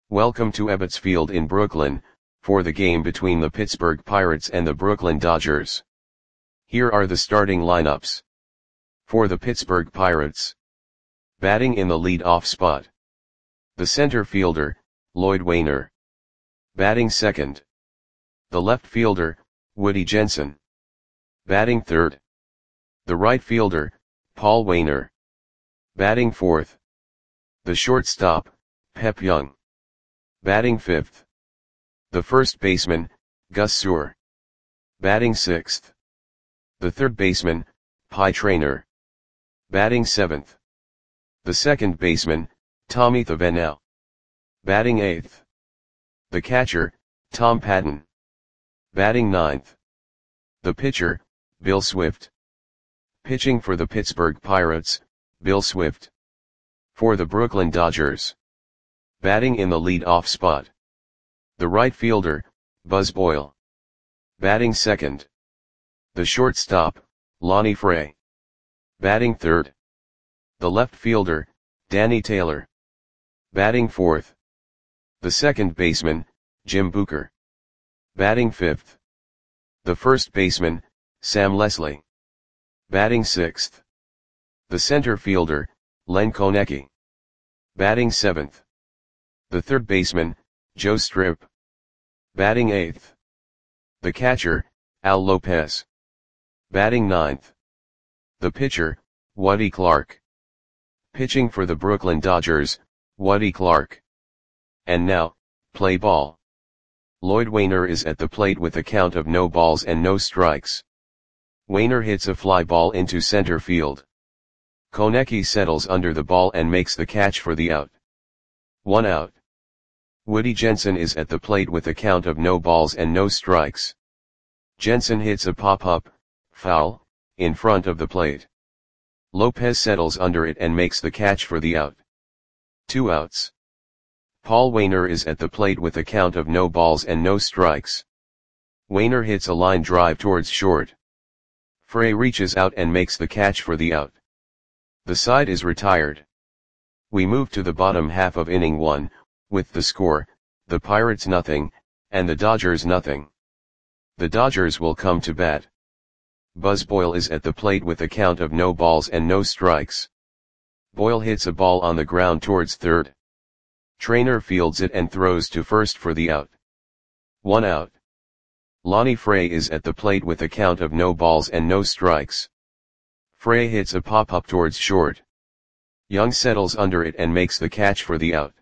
Welcome to Ebbets Field in Brooklyn, for the game between the Pittsburgh Pirates and the Brooklyn Dodgers. Here are the starting lineups. For the Pittsburgh Pirates. Batting in the lead-off spot. The center fielder, Lloyd Waner. Batting second. The left fielder, Woody Jensen. Batting third. The right fielder, Paul Waner. Batting fourth. The shortstop, Pep Young. Batting fifth. The first baseman, Gus Suhr. Batting sixth. The third baseman, Pie Traynor. Batting seventh. The second baseman, Tommy Thavenel. Batting eighth. The catcher, Tom Patton. Batting ninth. The pitcher, Bill Swift. Pitching for the Pittsburgh Pirates, Bill Swift. For the Brooklyn Dodgers. Batting in the lead-off spot. The right fielder, Buzz Boyle. Batting second. The shortstop, Lonnie Fray. Batting third. The left fielder, Danny Taylor. Batting fourth. The second baseman, Jim Booker. Batting fifth. The first baseman, Sam Leslie. Batting sixth. The center fielder, Len Konecki. Batting seventh. The third baseman, Joe Strip. Batting eighth. The catcher, Al Lopez. Batting ninth. The pitcher, Woody Clark. Pitching for the Brooklyn Dodgers, Woody Clark. And now, play ball. Lloyd Waner is at the plate with a count of no balls and no strikes. Waner hits a fly ball into center field. Konecki settles under the ball and makes the catch for the out. 1 out. Woody Jensen is at the plate with a count of no balls and no strikes. Jensen hits a pop-up, foul, in front of the plate. Lopez settles under it and makes the catch for the out. 2 outs. Paul Waner is at the plate with a count of no balls and no strikes. Waner hits a line drive towards short. Fray reaches out and makes the catch for the out. The side is retired. We move to the bottom half of inning 1, with the score, the Pirates nothing, and the Dodgers nothing. The Dodgers will come to bat. Buzz Boyle is at the plate with a count of no balls and no strikes. Boyle hits a ball on the ground towards third. Traynor fields it and throws to first for the out. 1 out. Lonnie Fray is at the plate with a count of no balls and no strikes. Fray hits a pop-up towards short. Young settles under it and makes the catch for the out.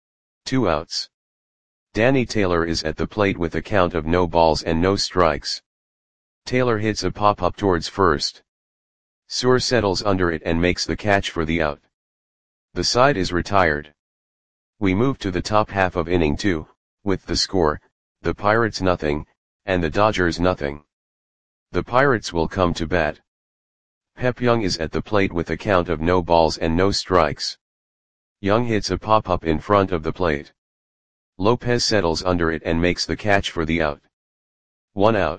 2 outs. Danny Taylor is at the plate with a count of no balls and no strikes. Taylor hits a pop-up towards first. Suhr settles under it and makes the catch for the out. The side is retired. We move to the top half of inning 2, with the score, the Pirates nothing, and the Dodgers nothing. The Pirates will come to bat. Pep Young is at the plate with a count of no balls and no strikes. Young hits a pop-up in front of the plate. Lopez settles under it and makes the catch for the out. 1 out.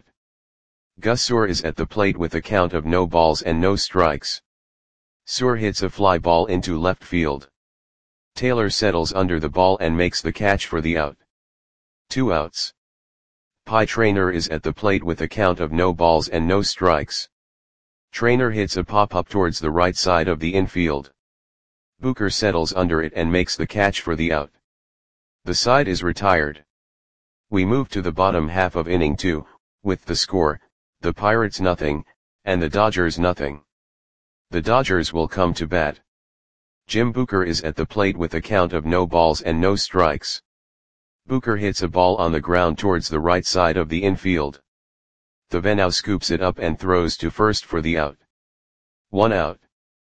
Gus Suhr is at the plate with a count of no balls and no strikes. Suhr hits a fly ball into left field. Taylor settles under the ball and makes the catch for the out. 2 outs. Pie Traynor is at the plate with a count of no balls and no strikes. Traynor hits a pop-up towards the right side of the infield. Booker settles under it and makes the catch for the out. The side is retired. We move to the bottom half of inning 2, with the score, the Pirates nothing, and the Dodgers nothing. The Dodgers will come to bat. Jim Booker is at the plate with a count of no balls and no strikes. Booker hits a ball on the ground towards the right side of the infield. Thavenel scoops it up and throws to first for the out. 1 out.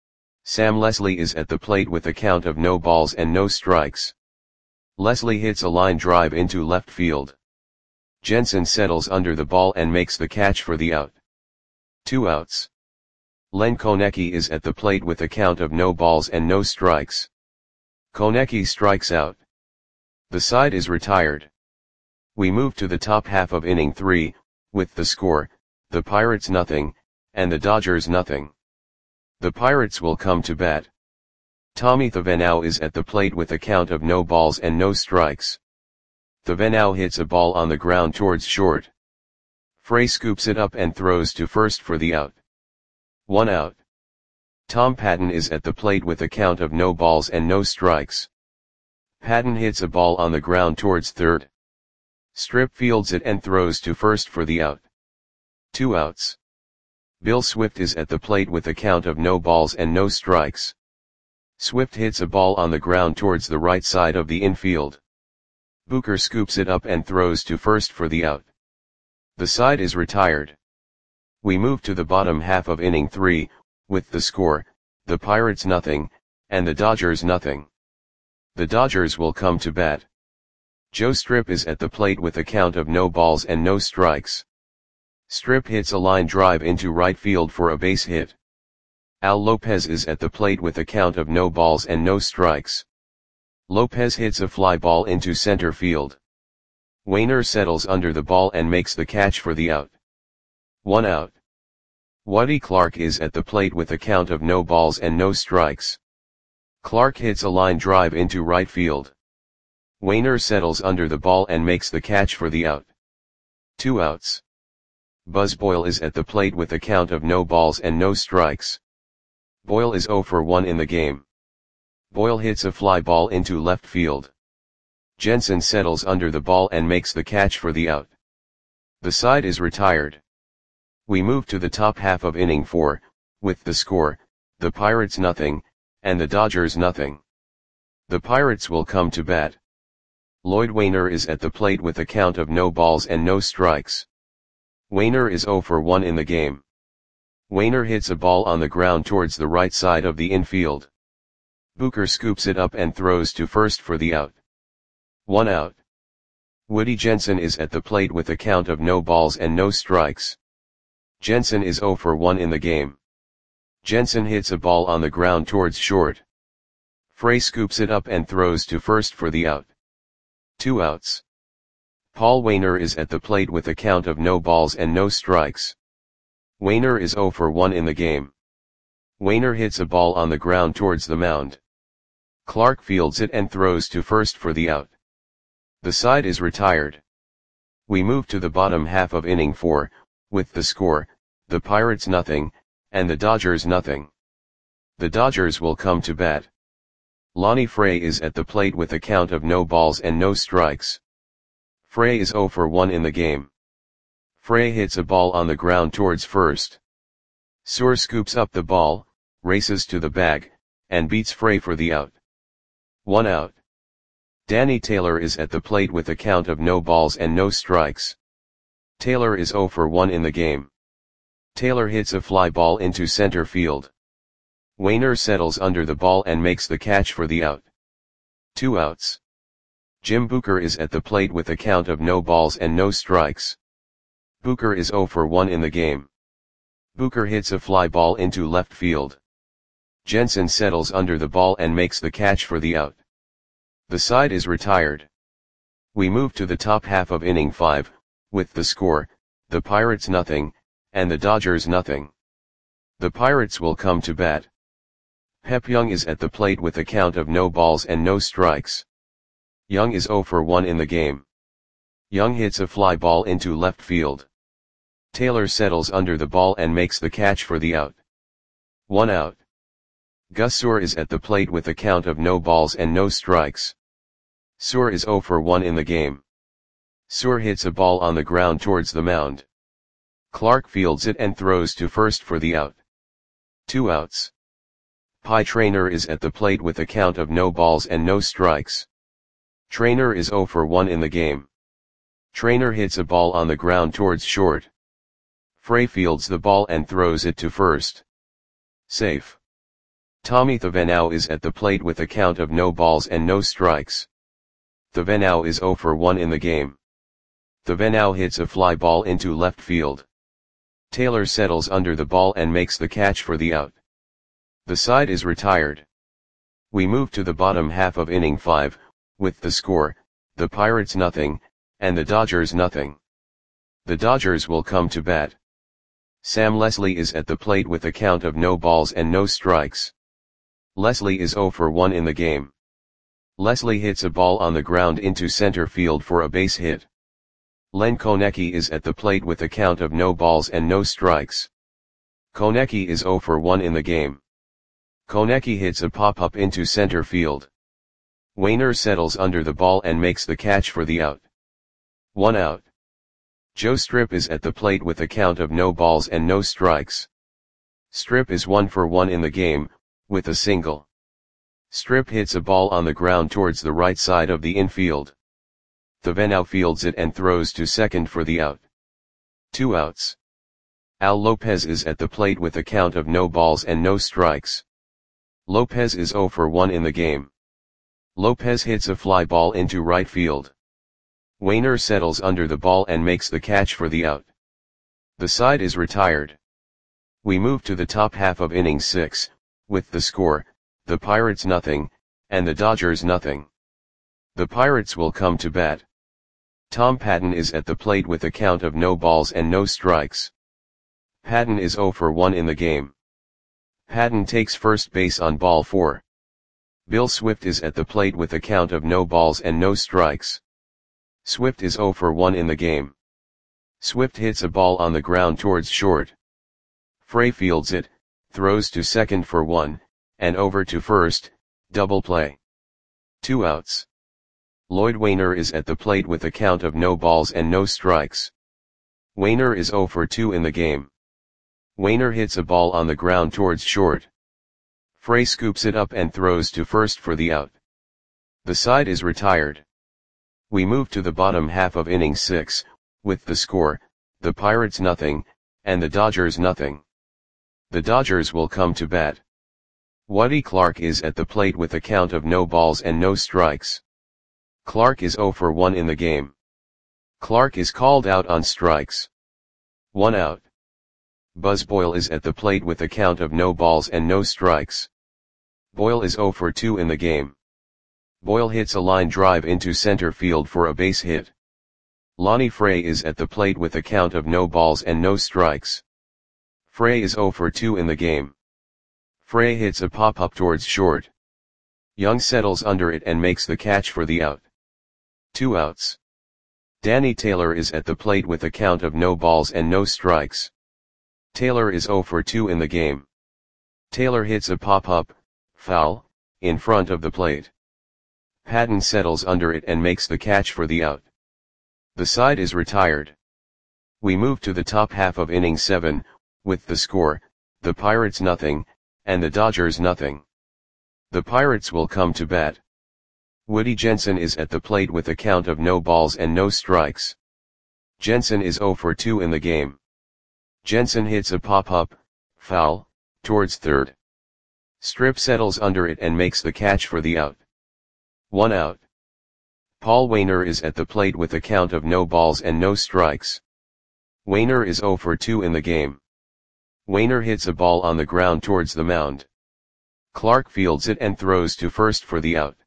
Sam Leslie is at the plate with a count of no balls and no strikes. Leslie hits a line drive into left field. Jensen settles under the ball and makes the catch for the out. 2 outs. Len Konecki is at the plate with a count of no balls and no strikes. Konecki strikes out. The side is retired. We move to the top half of inning 3, with the score, the Pirates nothing, and the Dodgers nothing. The Pirates will come to bat. Tommy Thevenot is at the plate with a count of no balls and no strikes. Thevenot hits a ball on the ground towards short. Frey scoops it up and throws to first for the out. 1 out. Tom Patton is at the plate with a count of no balls and no strikes. Patton hits a ball on the ground towards third. Strip fields it and throws to first for the out. 2 outs. Bill Swift is at the plate with a count of no balls and no strikes. Swift hits a ball on the ground towards the right side of the infield. Booker scoops it up and throws to first for the out. The side is retired. We move to the bottom half of inning 3, with the score, the Pirates nothing, and the Dodgers nothing. The Dodgers will come to bat. Joe Strip is at the plate with a count of no balls and no strikes. Strip hits a line drive into right field for a base hit. Al Lopez is at the plate with a count of no balls and no strikes. Lopez hits a fly ball into center field. Wainer settles under the ball and makes the catch for the out. 1 out. Woody Clark is at the plate with a count of no balls and no strikes. Clark hits a line drive into right field. Wainer settles under the ball and makes the catch for the out. 2 outs. Buzz Boyle is at the plate with a count of no balls and no strikes. Boyle is 0 for 1 in the game. Boyle hits a fly ball into left field. Jensen settles under the ball and makes the catch for the out. The side is retired. We move to the top half of inning 4, with the score, the Pirates nothing, and the Dodgers nothing. The Pirates will come to bat. Lloyd Wainer is at the plate with a count of no balls and no strikes. Wainer is 0 for 1 in the game. Wainer hits a ball on the ground towards the right side of the infield. Booker scoops it up and throws to first for the out. 1 out. Woody Jensen is at the plate with a count of no balls and no strikes. Jensen is 0 for 1 in the game. Jensen hits a ball on the ground towards short. Frey scoops it up and throws to first for the out. 2 outs. Paul Wainer is at the plate with a count of no balls and no strikes. Wainer is 0 for 1 in the game. Wainer hits a ball on the ground towards the mound. Clark fields it and throws to first for the out. The side is retired. We move to the bottom half of inning 4, with the score, the Pirates nothing, and the Dodgers nothing. The Dodgers will come to bat. Lonnie Frey is at the plate with a count of no balls and no strikes. Frey is 0 for 1 in the game. Frey hits a ball on the ground towards first. Suhr scoops up the ball, races to the bag, and beats Frey for the out. 1 out. Danny Taylor is at the plate with a count of no balls and no strikes. Taylor is 0 for 1 in the game. Taylor hits a fly ball into center field. Wainer settles under the ball and makes the catch for the out. 2 outs. Jim Booker is at the plate with a count of no balls and no strikes. Booker is 0 for 1 in the game. Booker hits a fly ball into left field. Jensen settles under the ball and makes the catch for the out. The side is retired. We move to the top half of inning 5, with the score, the Pirates nothing, and the Dodgers nothing. The Pirates will come to bat. Pep Young is at the plate with a count of no balls and no strikes. Young is 0 for 1 in the game. Young hits a fly ball into left field. Taylor settles under the ball and makes the catch for the out. 1 out. Gus Suhr is at the plate with a count of no balls and no strikes. Suhr is 0 for 1 in the game. Suhr hits a ball on the ground towards the mound. Clark fields it and throws to first for the out. 2 outs. Pie Traynor is at the plate with a count of no balls and no strikes. Traynor is 0 for 1 in the game. Traynor hits a ball on the ground towards short. Frey fields the ball and throws it to first. Safe. Tommy Thevenot is at the plate with a count of no balls and no strikes. Thevenot is 0 for 1 in the game. Thevenot hits a fly ball into left field. Taylor settles under the ball and makes the catch for the out. The side is retired. We move to the bottom half of inning 5, with the score, the Pirates nothing, and the Dodgers nothing. The Dodgers will come to bat. Sam Leslie is at the plate with a count of no balls and no strikes. Leslie is 0 for 1 in the game. Leslie hits a ball on the ground into center field for a base hit. Len Konecki is at the plate with a count of no balls and no strikes. Konecki is 0 for 1 in the game. Konecki hits a pop-up into center field. Wainer settles under the ball and makes the catch for the out. 1 out. Joe Strip is at the plate with a count of no balls and no strikes. Strip is 1 for 1 in the game, with a single. Strip hits a ball on the ground towards the right side of the infield. Theven outfields it and throws to second for the out. 2 outs. Al Lopez is at the plate with a count of no balls and no strikes. Lopez is 0 for 1 in the game. Lopez hits a fly ball into right field. Wainer settles under the ball and makes the catch for the out. The side is retired. We move to the top half of inning 6, with the score, the Pirates nothing, and the Dodgers nothing. The Pirates will come to bat. Tom Patton is at the plate with a count of no balls and no strikes. Patton is 0 for 1 in the game. Patton takes first base on ball 4. Bill Swift is at the plate with a count of no balls and no strikes. Swift is 0 for 1 in the game. Swift hits a ball on the ground towards short. Frey fields it, throws to second for 1, and over to first, double play. 2 outs. Lloyd Wainer is at the plate with a count of no balls and no strikes. Wainer is 0 for 2 in the game. Wainer hits a ball on the ground towards short. Frey scoops it up and throws to first for the out. The side is retired. We move to the bottom half of inning 6, with the score, the Pirates nothing, and the Dodgers nothing. The Dodgers will come to bat. Woody Clark is at the plate with a count of no balls and no strikes. Clark is 0 for 1 in the game. Clark is called out on strikes. 1 out. Buzz Boyle is at the plate with a count of no balls and no strikes. Boyle is 0 for 2 in the game. Boyle hits a line drive into center field for a base hit. Lonnie Frey is at the plate with a count of no balls and no strikes. Frey is 0 for 2 in the game. Frey hits a pop-up towards short. Young settles under it and makes the catch for the out. 2 outs. Danny Taylor is at the plate with a count of no balls and no strikes. Taylor is 0 for 2 in the game. Taylor hits a pop-up, foul, in front of the plate. Patton settles under it and makes the catch for the out. The side is retired. We move to the top half of inning 7, with the score, the Pirates nothing, and the Dodgers nothing. The Pirates will come to bat. Woody Jensen is at the plate with a count of no balls and no strikes. Jensen is 0 for 2 in the game. Jensen hits a pop-up, foul, towards third. Strip settles under it and makes the catch for the out. 1 out. Paul Wainer is at the plate with a count of no balls and no strikes. Wainer is 0 for 2 in the game. Wainer hits a ball on the ground towards the mound. Clark fields it and throws to first for the out.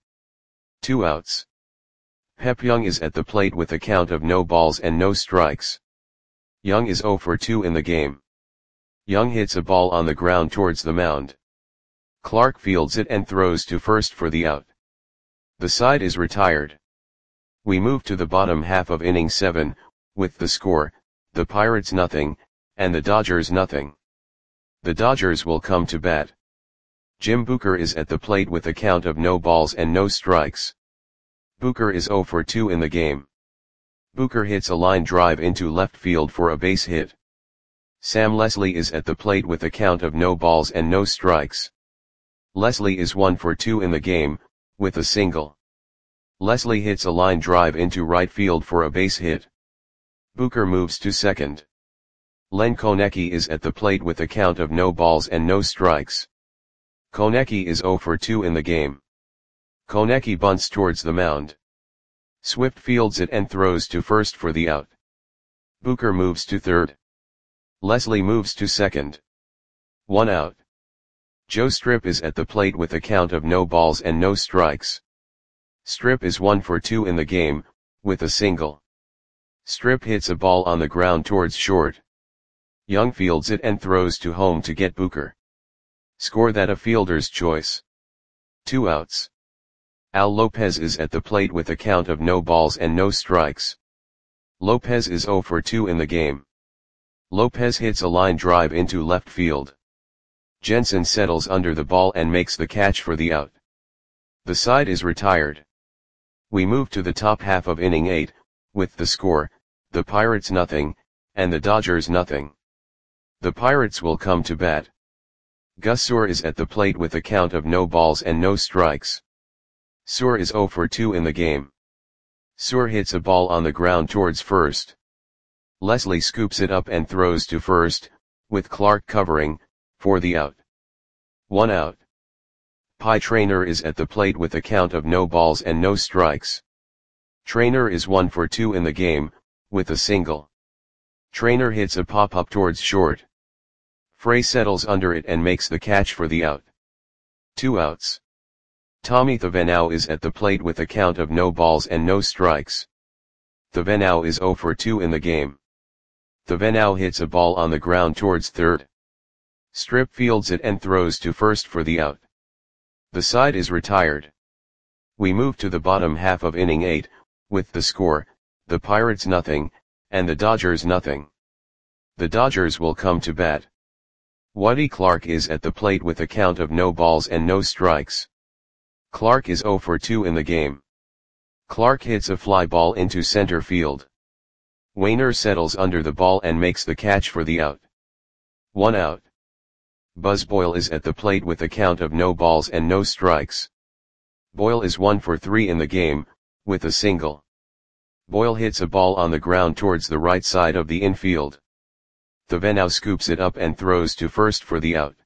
2 outs. Pep Young is at the plate with a count of no balls and no strikes. Young is 0 for 2 in the game. Young hits a ball on the ground towards the mound. Clark fields it and throws to first for the out. The side is retired. We move to the bottom half of inning 7, with the score, the Pirates nothing, and the Dodgers nothing. The Dodgers will come to bat. Jim Booker is at the plate with a count of no balls and no strikes. Booker is 0 for 2 in the game. Booker hits a line drive into left field for a base hit. Sam Leslie is at the plate with a count of no balls and no strikes. Leslie is 1 for 2 in the game, with a single. Leslie hits a line drive into right field for a base hit. Booker moves to second. Len Konecki is at the plate with a count of no balls and no strikes. Konecki is 0 for 2 in the game. Konecki bunts towards the mound. Swift fields it and throws to first for the out. Booker moves to third. Leslie moves to second. 1 out. Joe Strip is at the plate with a count of no balls and no strikes. Strip is 1 for 2 in the game, with a single. Strip hits a ball on the ground towards short. Young fields it and throws to home to get Booker. Score that a fielder's choice. 2 outs. Al Lopez is at the plate with a count of no balls and no strikes. Lopez is 0 for 2 in the game. Lopez hits a line drive into left field. Jensen settles under the ball and makes the catch for the out. The side is retired. We move to the top half of inning 8, with the score, the Pirates nothing, and the Dodgers nothing. The Pirates will come to bat. Gus Suhr is at the plate with a count of no balls and no strikes. Suhr is 0 for 2 in the game. Suhr hits a ball on the ground towards first. Leslie scoops it up and throws to first, with Clark covering, for the out. 1 out. Pie Traynor is at the plate with a count of no balls and no strikes. Traynor is 1 for 2 in the game, with a single. Traynor hits a pop-up towards short. Frey settles under it and makes the catch for the out. 2 outs. Tommy Thevenot is at the plate with a count of no balls and no strikes. Thevenot is 0 for 2 in the game. Thevenot hits a ball on the ground towards third. Strip fields it and throws to first for the out. The side is retired. We move to the bottom half of inning 8, with the score, the Pirates nothing, and the Dodgers nothing. The Dodgers will come to bat. Woody Clark is at the plate with a count of no balls and no strikes. Clark is 0 for 2 in the game. Clark hits a fly ball into center field. Wainer settles under the ball and makes the catch for the out. 1 out. Buzz Boyle is at the plate with a count of no balls and no strikes. Boyle is 1 for 3 in the game, with a single. Boyle hits a ball on the ground towards the right side of the infield. Thevenot scoops it up and throws to first for the out.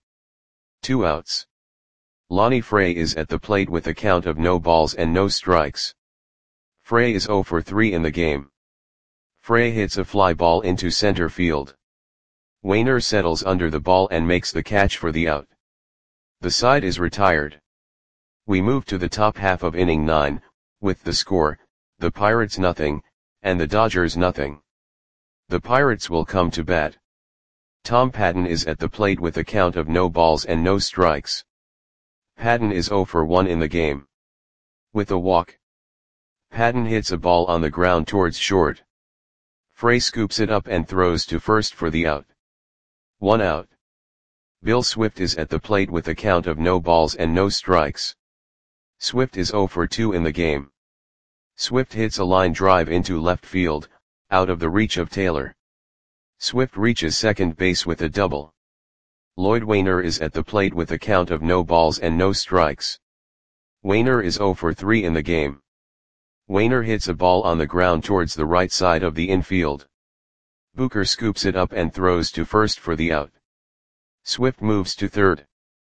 2 outs. Lonnie Frey is at the plate with a count of no balls and no strikes. Frey is 0 for 3 in the game. Frey hits a fly ball into center field. Wainer settles under the ball and makes the catch for the out. The side is retired. We move to the top half of inning 9, with the score, the Pirates nothing, and the Dodgers nothing. The Pirates will come to bat. Tom Patton is at the plate with a count of no balls and no strikes. Patton is 0 for 1 in the game. With a walk. Patton hits a ball on the ground towards short. Frey scoops it up and throws to first for the out. 1 out. Bill Swift is at the plate with a count of no balls and no strikes. Swift is 0 for 2 in the game. Swift hits a line drive into left field, out of the reach of Taylor. Swift reaches second base with a double. Lloyd Wainer is at the plate with a count of no balls and no strikes. Wainer is 0 for 3 in the game. Wainer hits a ball on the ground towards the right side of the infield. Booker scoops it up and throws to first for the out. Swift moves to third.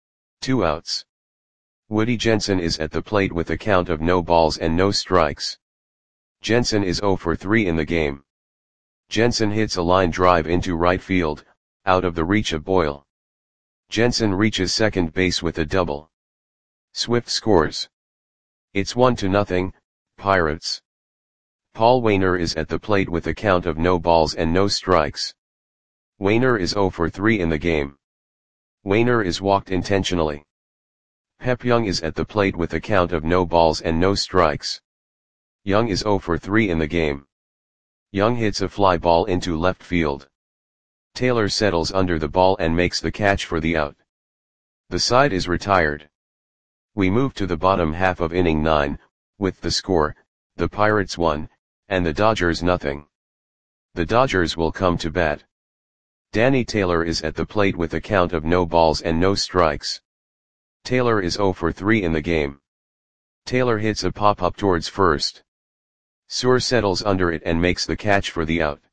2 outs. Woody Jensen is at the plate with a count of no balls and no strikes. Jensen is 0 for 3 in the game. Jensen hits a line drive into right field, out of the reach of Boyle. Jensen reaches second base with a double. Swift scores. It's 1-0, Pirates. Paul Wainer is at the plate with a count of no balls and no strikes. Wainer is 0 for 3 in the game. Wainer is walked intentionally. Pep Young is at the plate with a count of no balls and no strikes. Young is 0 for 3 in the game. Young hits a fly ball into left field. Taylor settles under the ball and makes the catch for the out. The side is retired. We move to the bottom half of inning 9, with the score, the Pirates 1, and the Dodgers nothing. The Dodgers will come to bat. Danny Taylor is at the plate with a count of no balls and no strikes. Taylor is 0 for 3 in the game. Taylor hits a pop-up towards first. Suhr settles under it and makes the catch for the out.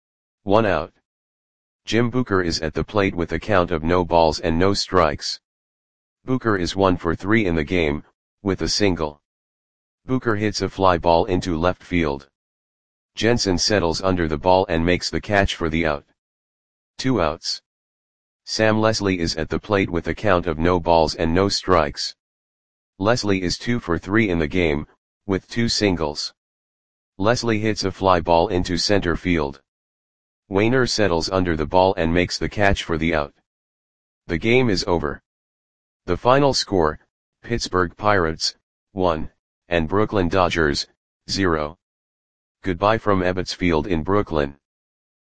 1 out. Jim Booker is at the plate with a count of no balls and no strikes. Booker is 1 for 3 in the game, with a single. Booker hits a fly ball into left field. Jensen settles under the ball and makes the catch for the out. 2 outs. Sam Leslie is at the plate with a count of no balls and no strikes. Leslie is 2 for 3 in the game, with 2 singles. Leslie hits a fly ball into center field. Wainer settles under the ball and makes the catch for the out. The game is over. The final score, Pittsburgh Pirates, 1, and Brooklyn Dodgers, 0. Goodbye from Ebbets Field in Brooklyn.